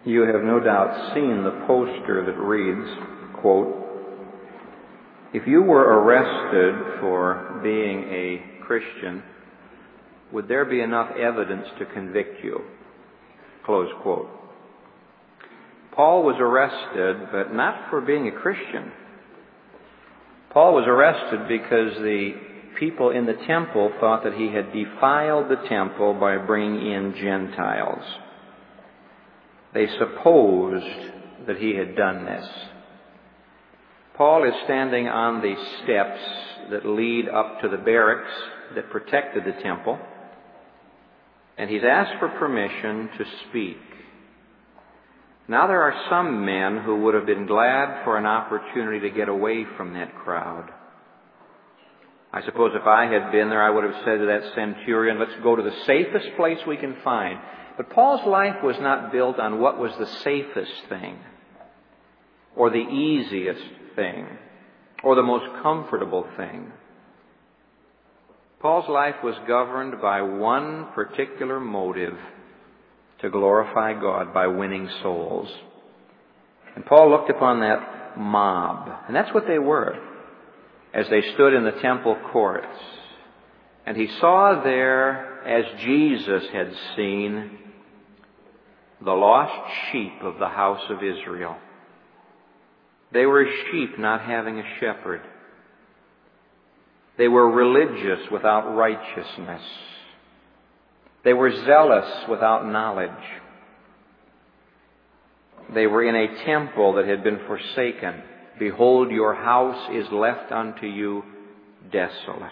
You have no doubt seen the poster that reads, quote, "If you were arrested for being a Christian, would there be enough evidence to convict you?" Close quote. Paul was arrested, but not for being a Christian. Paul was arrested because the people in the temple thought that he had defiled the temple by bringing in Gentiles. They supposed that he had done this. Paul is standing on the steps that lead up to the barracks that protected the temple, and he's asked for permission to speak. Now there are some men who would have been glad for an opportunity to get away from that crowd. I suppose if I had been there, I would have said to that centurion, "Let's go to the safest place we can find." But Paul's life was not built on what was the safest thing, or the easiest thing, or the most comfortable thing. Paul's life was governed by one particular motive: to glorify God by winning souls. And Paul looked upon that mob, and that's what they were, as they stood in the temple courts. And he saw there, as Jesus had seen, the lost sheep of the house of Israel. They were sheep not having a shepherd. They were religious without righteousness. They were zealous without knowledge. They were in a temple that had been forsaken. Behold, your house is left unto you desolate.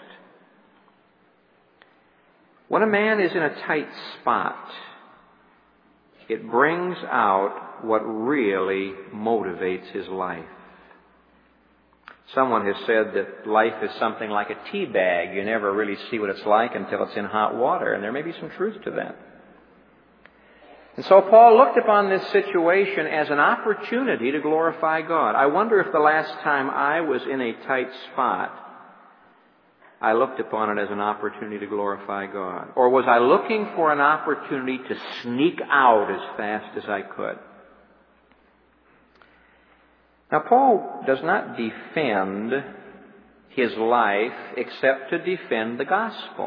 When a man is in a tight spot, it brings out what really motivates his life. Someone has said that life is something like a tea bag. You never really see what it's like until it's in hot water, and there may be some truth to that. And so Paul looked upon this situation as an opportunity to glorify God. I wonder if the last time I was in a tight spot, I looked upon it as an opportunity to glorify God. Or was I looking for an opportunity to sneak out as fast as I could? Now, Paul does not defend his life except to defend the gospel.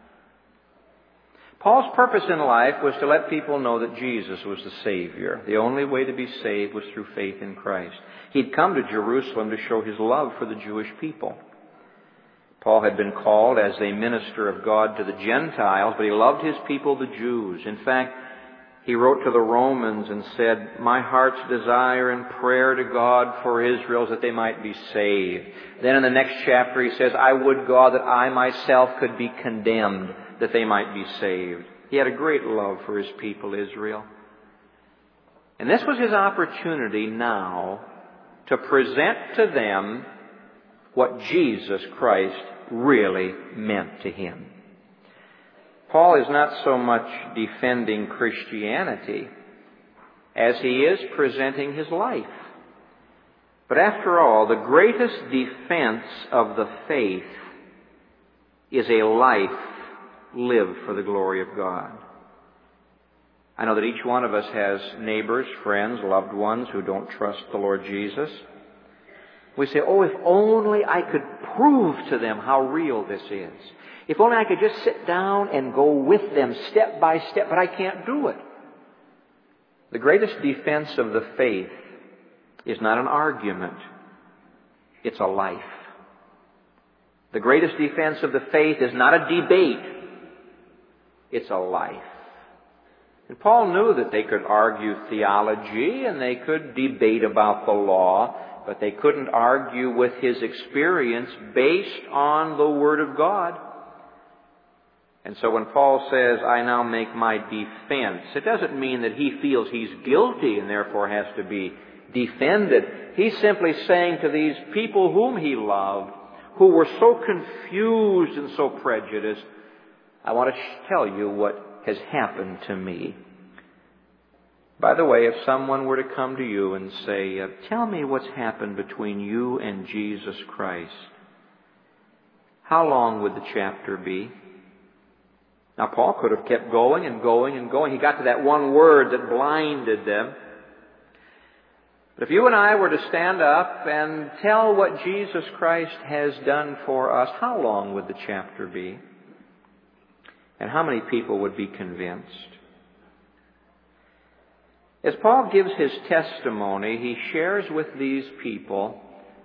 Paul's purpose in life was to let people know that Jesus was the Savior. The only way to be saved was through faith in Christ. He'd come to Jerusalem to show his love for the Jewish people. Paul had been called as a minister of God to the Gentiles, but he loved his people, the Jews. In fact, he wrote to the Romans and said, "My heart's desire and prayer to God for Israel is that they might be saved." Then in the next chapter he says, "I would, God, that I myself could be condemned, that they might be saved." He had a great love for his people, Israel. And this was his opportunity now to present to them what Jesus Christ really meant to him. Paul is not so much defending Christianity as he is presenting his life. But after all, the greatest defense of the faith is a life lived for the glory of God. I know that each one of us has neighbors, friends, loved ones who don't trust the Lord Jesus. We say, "Oh, if only I could prove to them how real this is. If only I could just sit down and go with them step by step," but I can't do it. The greatest defense of the faith is not an argument. It's a life. The greatest defense of the faith is not a debate. It's a life. And Paul knew that they could argue theology and they could debate about the law, but they couldn't argue with his experience based on the Word of God. And so when Paul says, "I now make my defense," it doesn't mean that he feels he's guilty and therefore has to be defended. He's simply saying to these people whom he loved, who were so confused and so prejudiced, "I want to tell you what has happened to me." By the way, if someone were to come to you and say, "Tell me what's happened between you and Jesus Christ," how long would the chapter be? Now, Paul could have kept going and going and going. He got to that one word that blinded them. But if you and I were to stand up and tell what Jesus Christ has done for us, how long would the chapter be? And how many people would be convinced? As Paul gives his testimony, he shares with these people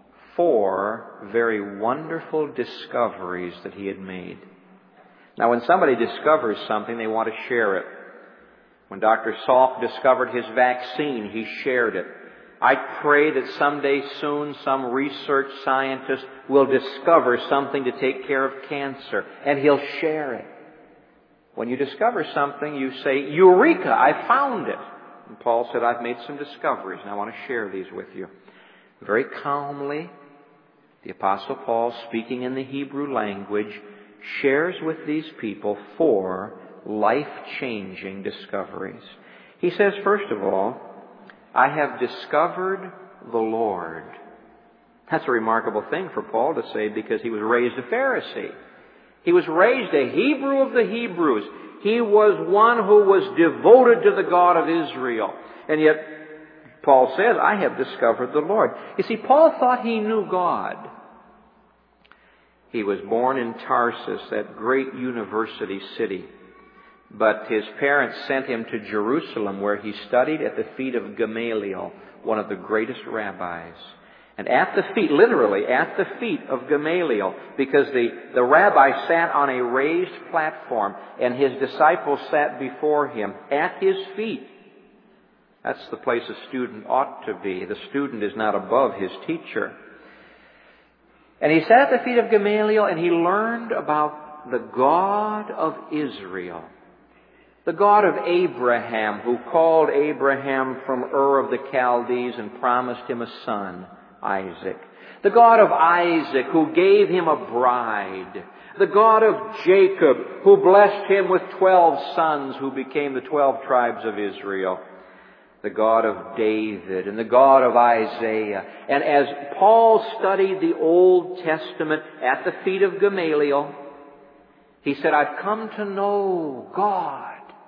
4 very wonderful discoveries that he had made. Now, when somebody discovers something, they want to share it. When Dr. Salk discovered his vaccine, he shared it. I pray that someday soon some research scientist will discover something to take care of cancer, and he'll share it. When you discover something, you say, Eureka, I found it. And Paul said, I've made some discoveries, and I want to share these with you. Very calmly, the Apostle Paul, speaking in the Hebrew language, shares with these people 4 life-changing discoveries. He says, first of all, I have discovered the Lord. That's a remarkable thing for Paul to say because he was raised a Pharisee. He was raised a Hebrew of the Hebrews. He was one who was devoted to the God of Israel. And yet, Paul says, I have discovered the Lord. You see, Paul thought he knew God. He was born in Tarsus, that great university city. But his parents sent him to Jerusalem, where he studied at the feet of Gamaliel, one of the greatest rabbis. And at the feet, literally at the feet of Gamaliel, because the rabbi sat on a raised platform, and his disciples sat before him at his feet. That's the place a student ought to be. The student is not above his teacher. And he sat at the feet of Gamaliel, and he learned about the God of Israel. The God of Abraham, who called Abraham from Ur of the Chaldees and promised him a son, Isaac. The God of Isaac, who gave him a bride. The God of Jacob, who blessed him with 12 sons who became the 12 tribes of Israel. The God of David and the God of Isaiah. And as Paul studied the Old Testament at the feet of Gamaliel, he said, I've come to know God.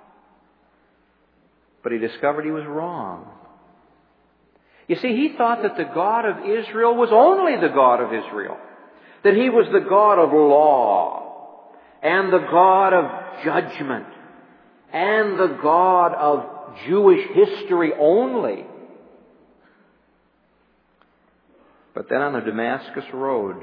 But he discovered he was wrong. You see, he thought that the God of Israel was only the God of Israel. That he was the God of law and the God of judgment and the God of Jewish history only. But then on the Damascus Road,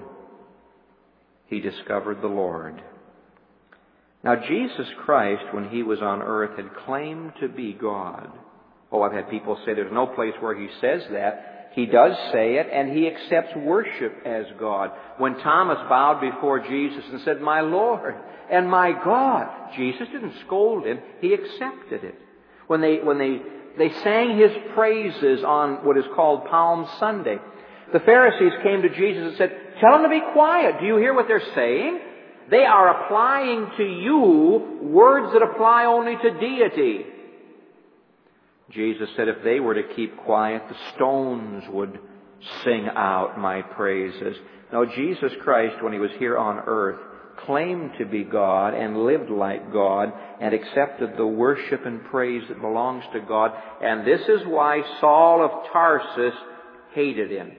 he discovered the Lord. Now, Jesus Christ, when he was on earth, had claimed to be God. Oh, I've had people say there's no place where he says that. He does say it, and he accepts worship as God. When Thomas bowed before Jesus and said, my Lord and my God, Jesus didn't scold him. He accepted it. When they sang his praises on what is called Palm Sunday, the Pharisees came to Jesus and said, tell them to be quiet. Do you hear what they're saying? They are applying to you words that apply only to deity. Jesus said if they were to keep quiet, the stones would sing out my praises. Now, Jesus Christ, when he was here on earth, claimed to be God and lived like God and accepted the worship and praise that belongs to God. And this is why Saul of Tarsus hated him.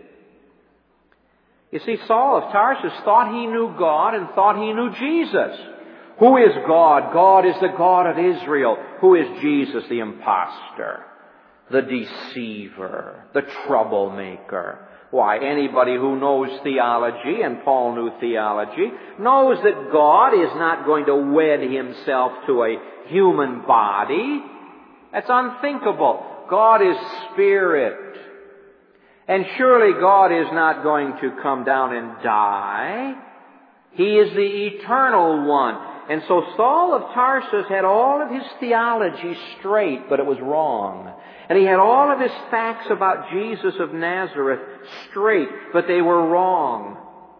You see, Saul of Tarsus thought he knew God and thought he knew Jesus. Who is God? God is the God of Israel. Who is Jesus? The impostor, the deceiver, the troublemaker. Why, anybody who knows theology, and Paul knew theology, knows that God is not going to wed himself to a human body. That's unthinkable. God is spirit. And surely God is not going to come down and die. He is the eternal one. And so Saul of Tarsus had all of his theology straight, but it was wrong. And he had all of his facts about Jesus of Nazareth straight, but they were wrong.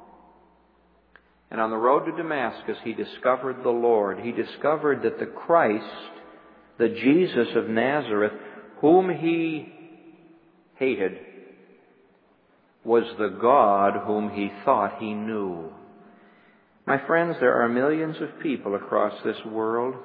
And on the road to Damascus, he discovered the Lord. He discovered that the Christ, the Jesus of Nazareth, whom he hated, was the God whom he thought he knew. My friends, there are millions of people across this world,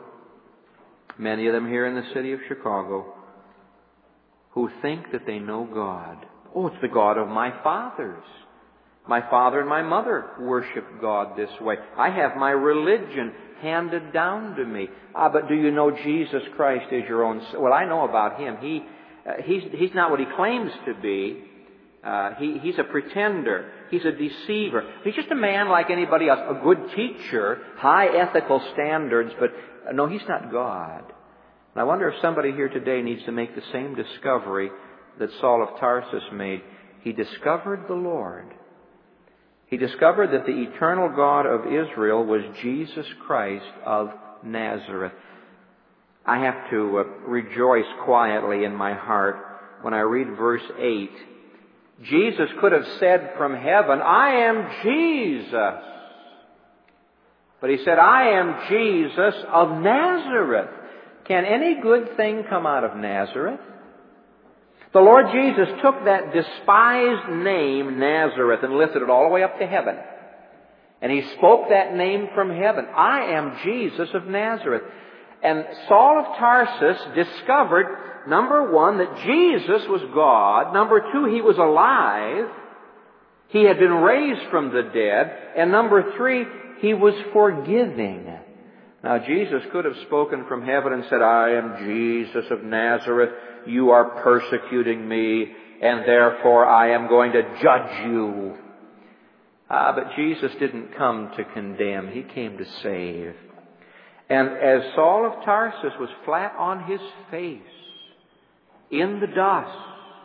many of them here in the city of Chicago, who think that they know God. Oh, it's the God of my fathers. My father and my mother worshiped God this way. I have my religion handed down to me. But do you know Jesus Christ is your own? Well, I know about Him. He's not what He claims to be. He's a pretender. He's a deceiver. He's just a man like anybody else. A good teacher, high ethical standards, but no, He's not God. And I wonder if somebody here today needs to make the same discovery that Saul of Tarsus made. He discovered the Lord. He discovered that the eternal God of Israel was Jesus Christ of Nazareth. I have to rejoice quietly in my heart when I read verse 8. Jesus could have said from heaven, I am Jesus. But He said, I am Jesus of Nazareth. Can any good thing come out of Nazareth? The Lord Jesus took that despised name, Nazareth, and lifted it all the way up to heaven. And He spoke that name from heaven. I am Jesus of Nazareth. And Saul of Tarsus discovered, number one, that Jesus was God. Number two, He was alive. He had been raised from the dead. And number three, He was forgiving. Now, Jesus could have spoken from heaven and said, I am Jesus of Nazareth. You are persecuting me, and therefore I am going to judge you. But Jesus didn't come to condemn. He came to save. And as Saul of Tarsus was flat on his face, in the dust,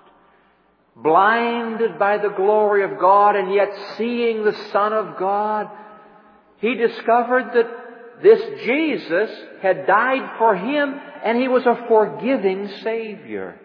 blinded by the glory of God, and yet seeing the Son of God, he discovered that this Jesus had died for him, and He was a forgiving Savior.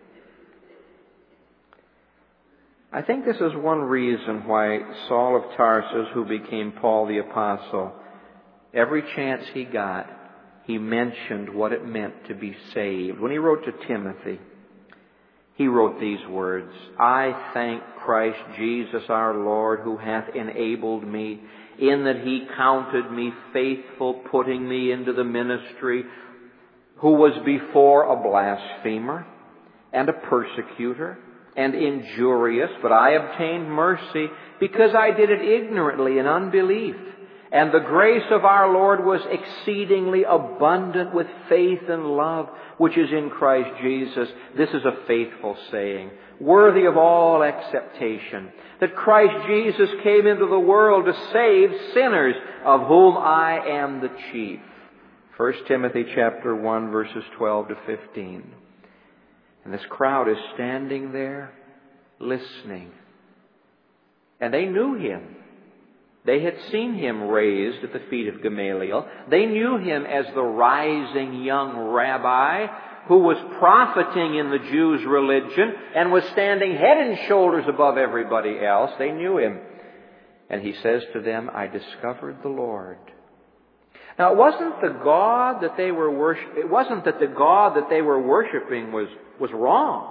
I think this is one reason why Saul of Tarsus, who became Paul the Apostle, every chance he got, he mentioned what it meant to be saved. When he wrote to Timothy, he wrote these words, I thank Christ Jesus our Lord, who hath enabled me, in that He counted me faithful, putting me into the ministry, who was before a blasphemer and a persecutor and injurious, but I obtained mercy because I did it ignorantly in unbelief. And the grace of our Lord was exceedingly abundant with faith and love, which is in Christ Jesus. This is a faithful saying, worthy of all acceptation, that Christ Jesus came into the world to save sinners, of whom I am the chief. 1 Timothy chapter 1, verses 12 to 15. And this crowd is standing there, listening. And they knew Him. They had seen Him raised at the feet of Gamaliel. They knew Him as the rising young rabbi who was profiting in the Jews' religion and was standing head and shoulders above everybody else. They knew Him. And He says to them, I discovered the Lord. Now, it wasn't the God that they were it wasn't that the God that they were worshiping was wrong.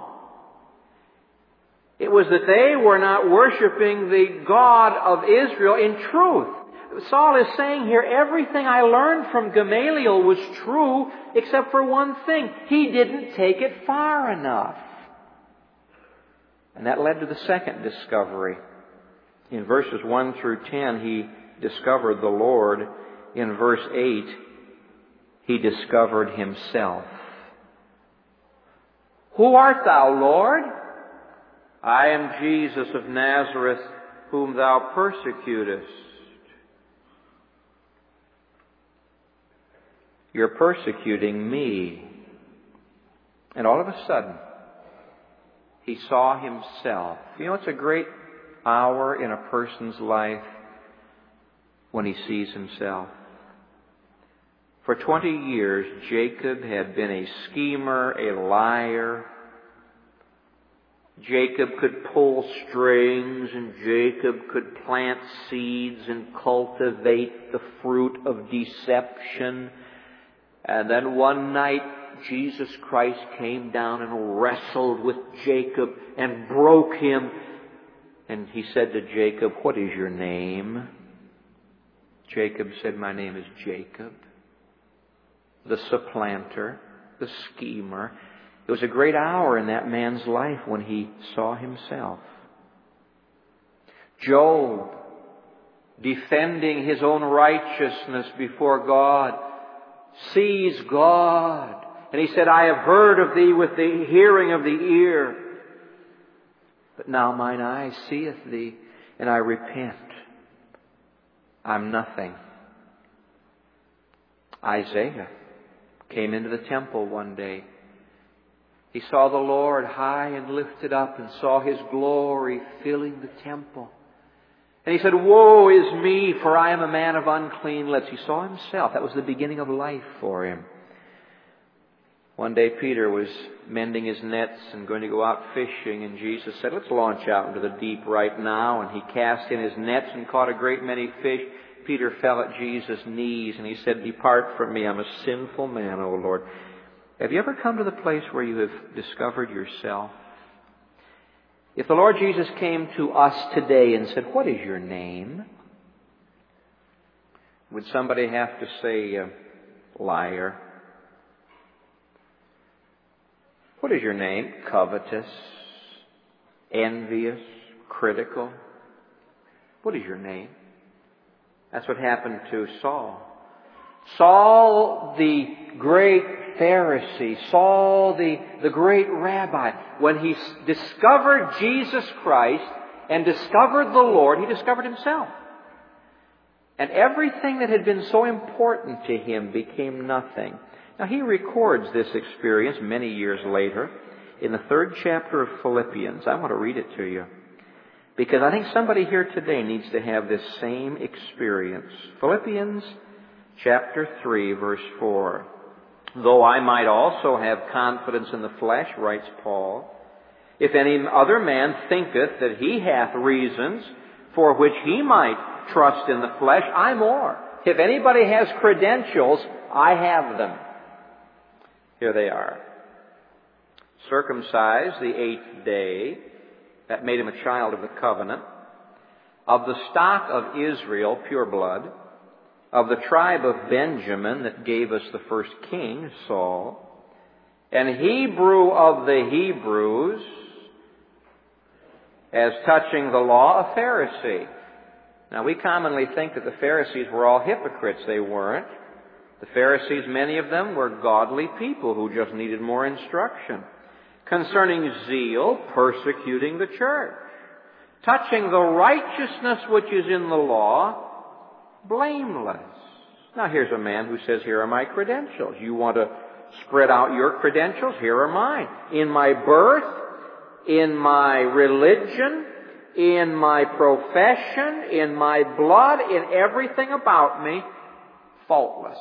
It was that they were not worshiping the God of Israel in truth. Saul is saying here, everything I learned from Gamaliel was true, except for one thing. He didn't take it far enough. And that led to the second discovery. In verses 1 through 10, he discovered the Lord. In verse 8, he discovered Himself. Who art thou, Lord? I am Jesus of Nazareth, whom thou persecutest. You're persecuting me. And all of a sudden, he saw himself. You know, it's a great hour in a person's life when he sees himself. For 20 years, Jacob had been a schemer, a liar. Jacob could pull strings, and Jacob could plant seeds and cultivate the fruit of deception. And then one night, Jesus Christ came down and wrestled with Jacob and broke him. And He said to Jacob, "What is your name?" Jacob said, "My name is Jacob." The supplanter, the schemer. It was a great hour in that man's life when he saw himself. Job, defending his own righteousness before God, sees God. And he said, I have heard of thee with the hearing of the ear, but now mine eye seeth thee, and I repent. I'm nothing. Isaiah came into the temple one day. He saw the Lord high and lifted up and saw His glory filling the temple. And he said, woe is me, for I am a man of unclean lips. He saw himself. That was the beginning of life for him. One day Peter was mending his nets and going to go out fishing, and Jesus said, let's launch out into the deep right now. And he cast in his nets and caught a great many fish. Peter fell at Jesus' knees and he said, depart from me, I'm a sinful man, O Lord. Have you ever come to the place where you have discovered yourself? If the Lord Jesus came to us today and said, what is your name? Would somebody have to say, liar? What is your name? Covetous, envious, critical. What is your name? That's what happened to Saul. Saul, the great Pharisee, Saul, the great rabbi, when he discovered Jesus Christ and discovered the Lord, he discovered himself. And everything that had been so important to him became nothing. Now, he records this experience many years later in the 3rd chapter of Philippians. I want to read it to you, because I think somebody here today needs to have this same experience. Philippians chapter 3, verse 4. Though I might also have confidence in the flesh, writes Paul, if any other man thinketh that he hath reasons for which he might trust in the flesh, I more. If anybody has credentials, I have them. Here they are. Circumcised the 8th day, that made him a child of the covenant, of the stock of Israel, pure blood, of the tribe of Benjamin that gave us the first king, Saul, and Hebrew of the Hebrews, as touching the law, a Pharisee. Now, we commonly think that the Pharisees were all hypocrites. They weren't. The Pharisees, many of them, were godly people who just needed more instruction. Concerning zeal, persecuting the church. Touching the righteousness which is in the law, blameless. Now, here's a man who says, here are my credentials. You want to spread out your credentials? Here are mine. In my birth, in my religion, in my profession, in my blood, in everything about me, faultless.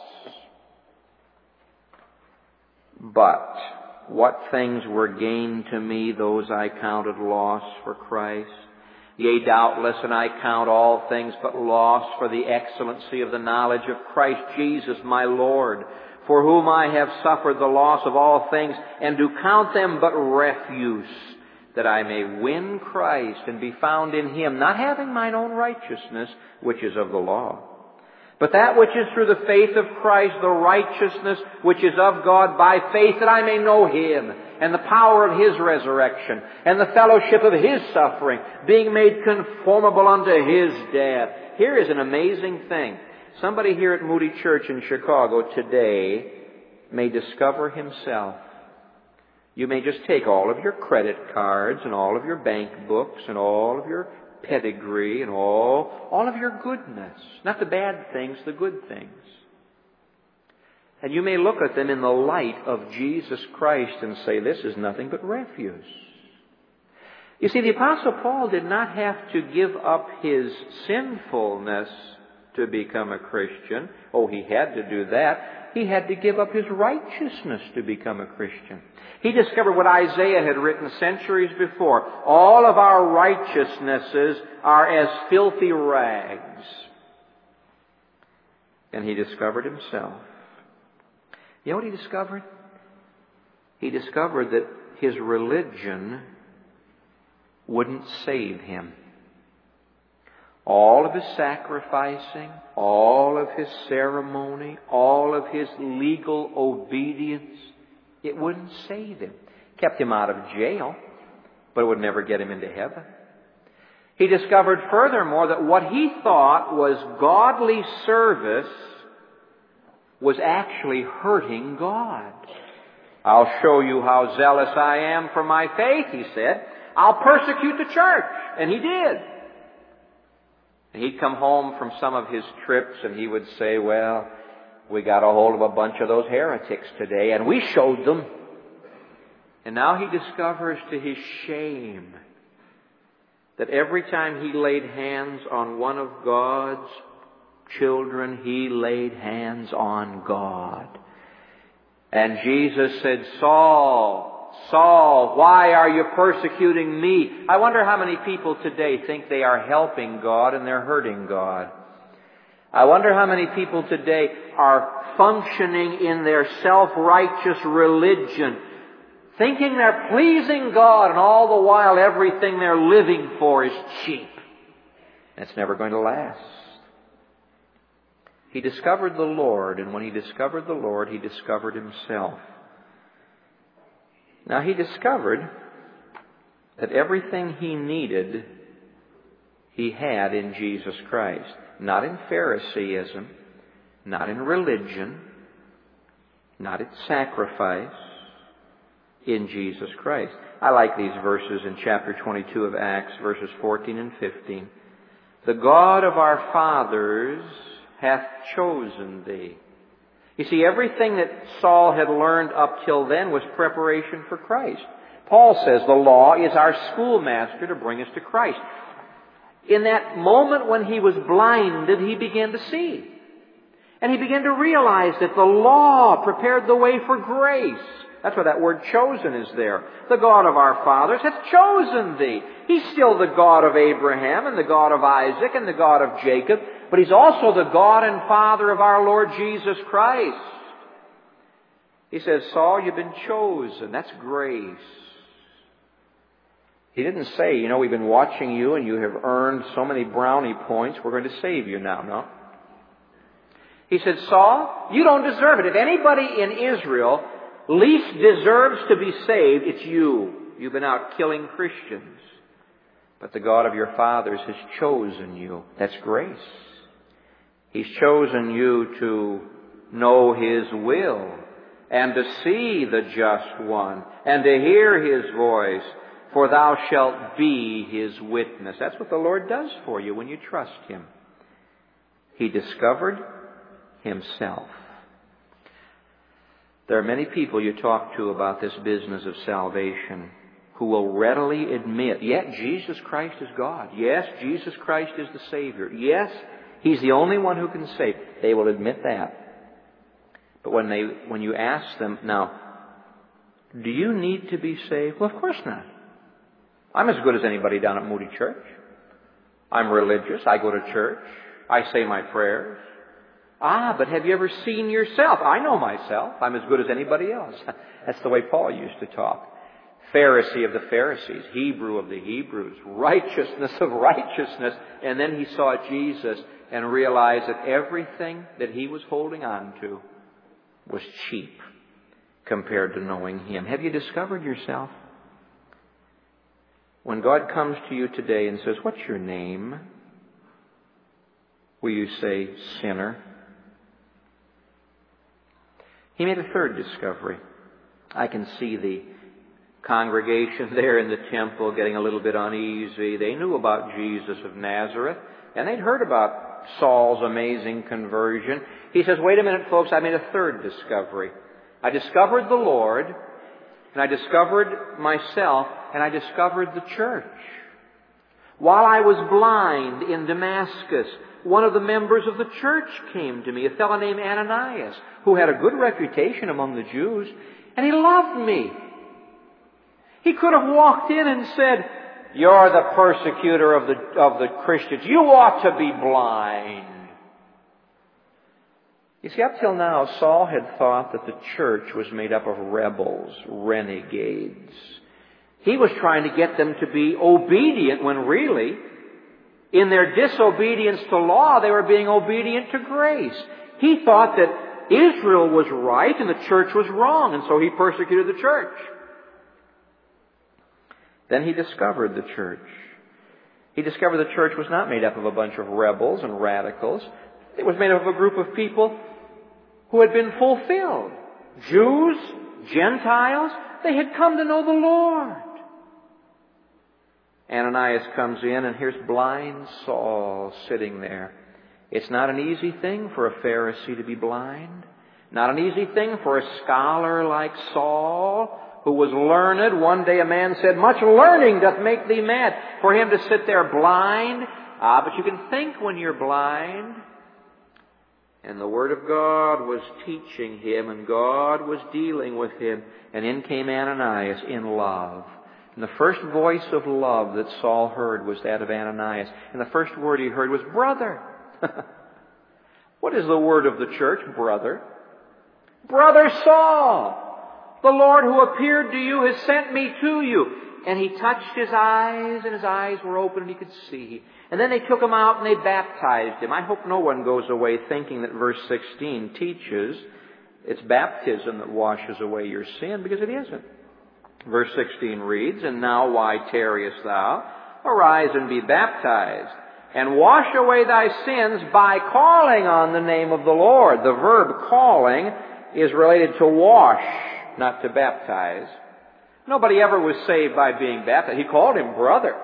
But what things were gain to me, those I counted loss for Christ. Yea, doubtless, and I count all things but loss for the excellency of the knowledge of Christ Jesus my Lord, for whom I have suffered the loss of all things, and do count them but refuse, that I may win Christ and be found in Him, not having mine own righteousness, which is of the law, but that which is through the faith of Christ, the righteousness which is of God by faith, that I may know Him, and the power of His resurrection, and the fellowship of His suffering, being made conformable unto His death. Here is an amazing thing. Somebody here at Moody Church in Chicago today may discover himself. You may just take all of your credit cards and all of your bank books and all of your pedigree and all of your goodness. Not the bad things, the good things. And you may look at them in the light of Jesus Christ and say, this is nothing but refuse. You see, the Apostle Paul did not have to give up his sinfulness to become a Christian. Oh, he had to do that. He had to give up his righteousness to become a Christian. He discovered what Isaiah had written centuries before. All of our righteousnesses are as filthy rags. And he discovered himself. You know what he discovered? He discovered that his religion wouldn't save him. All of his sacrificing, all of his ceremony, all of his legal obedience, it wouldn't save him. Kept him out of jail, but it would never get him into heaven. He discovered furthermore that what he thought was godly service was actually hurting God. I'll show you how zealous I am for my faith, he said. I'll persecute the church. And he did. And he'd come home from some of his trips and he would say, well, we got a hold of a bunch of those heretics today and we showed them. And now he discovers to his shame that every time he laid hands on one of God's children, he laid hands on God. And Jesus said, Saul, Saul, why are you persecuting me? I wonder how many people today think they are helping God and they're hurting God. I wonder how many people today are functioning in their self-righteous religion, thinking they're pleasing God, and all the while everything they're living for is cheap. And it's never going to last. He discovered the Lord, and when he discovered the Lord, he discovered himself. Now he discovered that everything he needed, he had in Jesus Christ. Not in Phariseeism, not in religion, not in sacrifice, in Jesus Christ. I like these verses in chapter 22 of Acts, verses 14 and 15. The God of our fathers hath chosen thee. You see, everything that Saul had learned up till then was preparation for Christ. Paul says the law is our schoolmaster to bring us to Christ. In that moment when he was blinded, he began to see. And he began to realize that the law prepared the way for grace. That's why that word chosen is there. The God of our fathers hath chosen thee. He's still the God of Abraham and the God of Isaac and the God of Jacob, but He's also the God and Father of our Lord Jesus Christ. He says, Saul, you've been chosen. That's grace. He didn't say, we've been watching you and you have earned so many brownie points, we're going to save you now. No. He said, Saul, you don't deserve it. If anybody in Israel least deserves to be saved, it's you. You've been out killing Christians. But the God of your fathers has chosen you. That's grace. He's chosen you to know His will and to see the just one and to hear His voice, for thou shalt be His witness. That's what the Lord does for you when you trust Him. He discovered Himself. There are many people you talk to about this business of salvation who will readily admit, yes, Jesus Christ is God. Yes, Jesus Christ is the Savior. Yes, He's the only one who can save. They will admit that. But when you ask them, now, do you need to be saved? Well, of course not. I'm as good as anybody down at Moody Church. I'm religious. I go to church. I say my prayers. But have you ever seen yourself? I know myself. I'm as good as anybody else. That's the way Paul used to talk. Pharisee of the Pharisees, Hebrew of the Hebrews, righteousness of righteousness. And then he saw Jesus and realized that everything that he was holding on to was cheap compared to knowing Him. Have you discovered yourself? When God comes to you today and says, what's your name? Will you say, sinner? He made a third discovery. I can see the congregation there in the temple getting a little bit uneasy. They knew about Jesus of Nazareth, and they'd heard about Saul's amazing conversion. He says, wait a minute, folks, I made a third discovery. I discovered the Lord, and I discovered myself, and I discovered the church. While I was blind in Damascus, one of the members of the church came to me, a fellow named Ananias, who had a good reputation among the Jews, and he loved me. He could have walked in and said, you're the persecutor of the Christians. You ought to be blind. You see, up till now, Saul had thought that the church was made up of rebels, renegades. He was trying to get them to be obedient when really, in their disobedience to law, they were being obedient to grace. He thought that Israel was right and the church was wrong, and so he persecuted the church. Then he discovered the church. He discovered the church was not made up of a bunch of rebels and radicals. It was made up of a group of people who had been fulfilled. Jews, Gentiles, they had come to know the Lord. Ananias comes in, and here's blind Saul sitting there. It's not an easy thing for a Pharisee to be blind. Not an easy thing for a scholar like Saul, who was learned. One day a man said, "Much learning doth make thee mad." For him to sit there blind. But you can think when you're blind. And the Word of God was teaching him, and God was dealing with him. And in came Ananias in love. And the first voice of love that Saul heard was that of Ananias. And the first word he heard was, "Brother." What is the word of the church? Brother. "Brother Saul, the Lord who appeared to you has sent me to you." And he touched his eyes, and his eyes were open, and he could see. And then they took him out and they baptized him. I hope no one goes away thinking that verse 16 teaches it's baptism that washes away your sin, because it isn't. Verse 16 reads, "And now why tarriest thou? Arise and be baptized, and wash away thy sins by calling on the name of the Lord." The verb calling is related to wash, not to baptize. Nobody ever was saved by being baptized. He called him brother.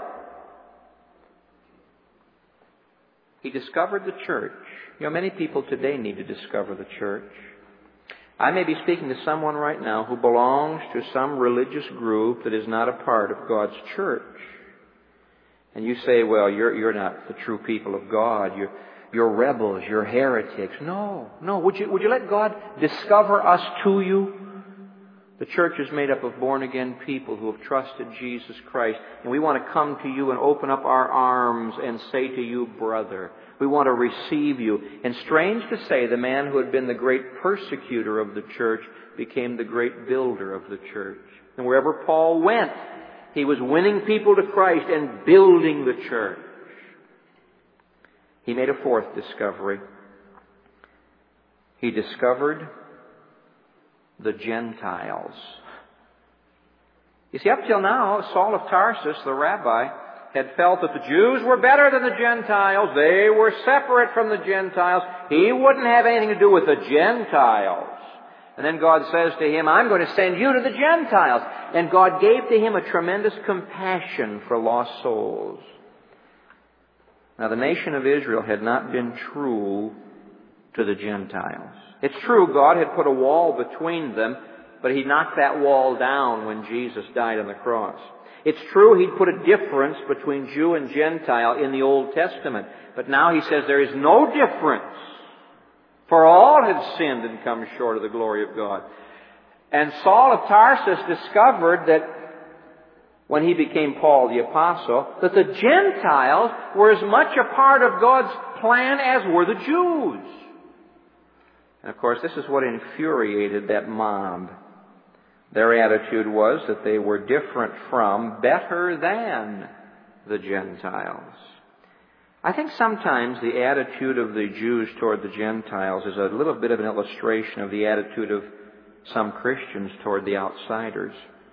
He discovered the church. You know, many people today need to discover the church. I may be speaking to someone right now who belongs to some religious group that is not a part of God's church. And you say, "Well, you're not the true people of God. You're rebels. You're heretics." No. Would you let God discover us to you? The church is made up of born-again people who have trusted Jesus Christ. And we want to come to you and open up our arms and say to you, "Brother." We want to receive you. And strange to say, the man who had been the great persecutor of the church became the great builder of the church. And wherever Paul went, he was winning people to Christ and building the church. He made a fourth discovery. He discovered the Gentiles. You see, up till now, Saul of Tarsus, the rabbi, had felt that the Jews were better than the Gentiles. They were separate from the Gentiles. He wouldn't have anything to do with the Gentiles. And then God says to him, "I'm going to send you to the Gentiles." And God gave to him a tremendous compassion for lost souls. Now, the nation of Israel had not been true to the Gentiles. It's true, God had put a wall between them, but He knocked that wall down when Jesus died on the cross. It's true, He'd put a difference between Jew and Gentile in the Old Testament. But now He says there is no difference. For all have sinned and come short of the glory of God. And Saul of Tarsus discovered that when he became Paul the Apostle, that the Gentiles were as much a part of God's plan as were the Jews. And of course, this is what infuriated that mob. Their attitude was that they were different from, better than the Gentiles. I think sometimes the attitude of the Jews toward the Gentiles is a little bit of an illustration of the attitude of some Christians toward the outsiders.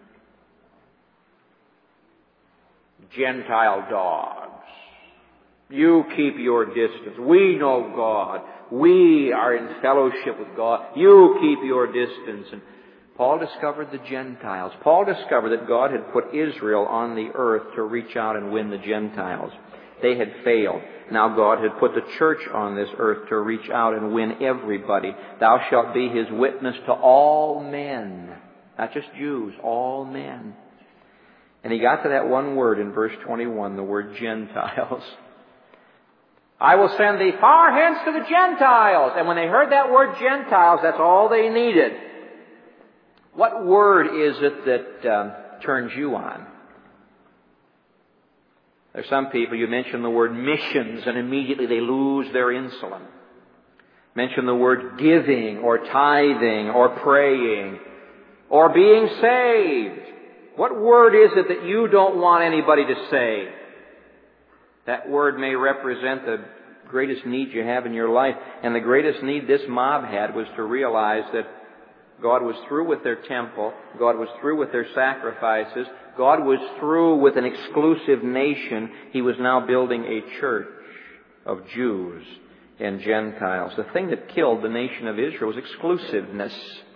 Gentile dogs. You keep your distance. We know God. We are in fellowship with God. You keep your distance. And Paul discovered the Gentiles. Paul discovered that God had put Israel on the earth to reach out and win the Gentiles. They had failed. Now God had put the church on this earth to reach out and win everybody. Thou shalt be His witness to all men. Not just Jews, all men. And he got to that one word in verse 21, the word Gentiles. I will send thee far hence to the Gentiles. And when they heard that word Gentiles, that's all they needed. What word is it that turns you on? There's some people, you mention the word missions and immediately they lose their insulin. Mention the word giving or tithing or praying or being saved. What word is it that you don't want anybody to say? That word may represent the greatest need you have in your life. And the greatest need this mob had was to realize that God was through with their temple. God was through with their sacrifices. God was through with an exclusive nation. He was now building a church of Jews and Gentiles. The thing that killed the nation of Israel was exclusiveness.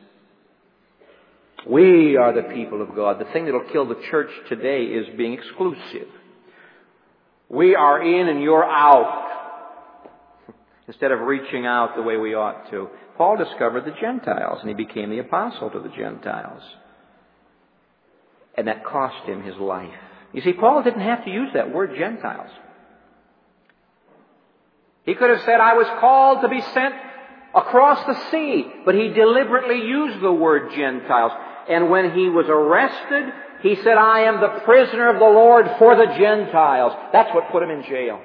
We are the people of God. The thing that will kill the church today is being exclusive. We are in and you're out, instead of reaching out the way we ought to. Paul discovered the Gentiles, and he became the apostle to the Gentiles. And that cost him his life. You see, Paul didn't have to use that word Gentiles. He could have said, I was called to be sent across the sea. But he deliberately used the word Gentiles. And when he was arrested, he said, I am the prisoner of the Lord for the Gentiles. That's what put him in jail.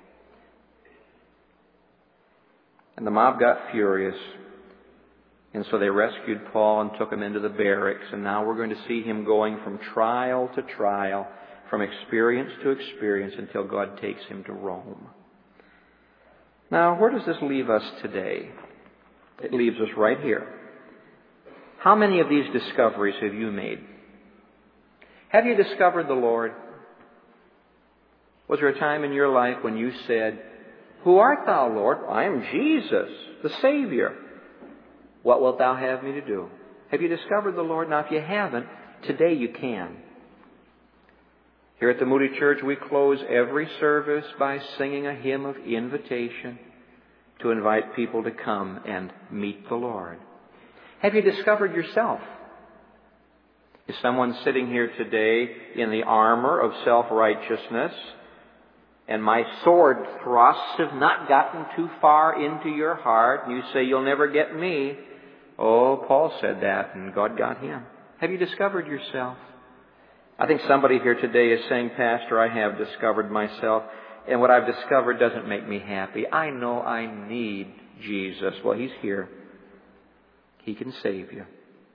And the mob got furious. And so they rescued Paul and took him into the barracks. And now we're going to see him going from trial to trial, from experience to experience, until God takes him to Rome. Now, where does this leave us today? It leaves us right here. How many of these discoveries have you made? Have you discovered the Lord? Was there a time in your life when you said, Who art thou, Lord? I am Jesus, the Savior. What wilt thou have me to do? Have you discovered the Lord? Now, if you haven't, today you can. Here at the Moody Church, we close every service by singing a hymn of invitation to invite people to come and meet the Lord. Have you discovered yourself? Is someone sitting here today in the armor of self-righteousness, and my sword thrusts have not gotten too far into your heart, and you say, you'll never get me? Oh, Paul said that, and God got him. Have you discovered yourself? I think somebody here today is saying, Pastor, I have discovered myself, and what I've discovered doesn't make me happy. I know I need Jesus. Well, He's here. He can save you.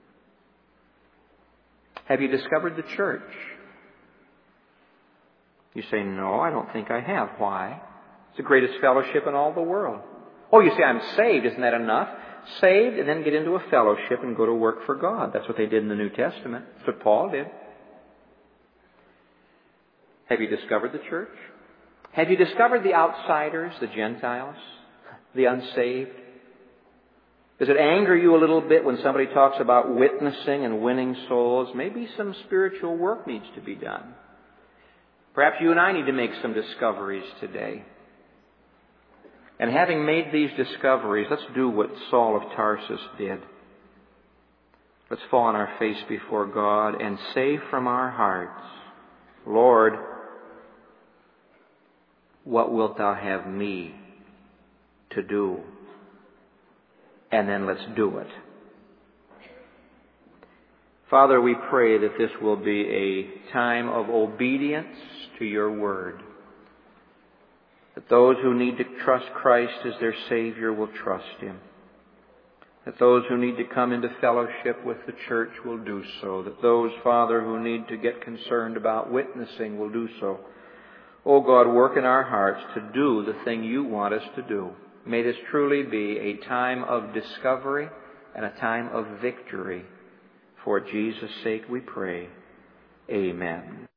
Have you discovered the church? You say, no, I don't think I have. Why? It's the greatest fellowship in all the world. Oh, you say, I'm saved. Isn't that enough? Saved and then get into a fellowship and go to work for God. That's what they did in the New Testament. That's what Paul did. Have you discovered the church? Have you discovered the outsiders, the Gentiles, the unsaved? Does it anger you a little bit when somebody talks about witnessing and winning souls? Maybe some spiritual work needs to be done. Perhaps you and I need to make some discoveries today. And having made these discoveries, let's do what Saul of Tarsus did. Let's fall on our face before God and say from our hearts, Lord, what wilt thou have me to do? And then let's do it. Father, we pray that this will be a time of obedience to your word. That those who need to trust Christ as their Savior will trust Him. That those who need to come into fellowship with the church will do so. That those, Father, who need to get concerned about witnessing will do so. Oh God, work in our hearts to do the thing you want us to do. May this truly be a time of discovery and a time of victory. For Jesus' sake we pray. Amen.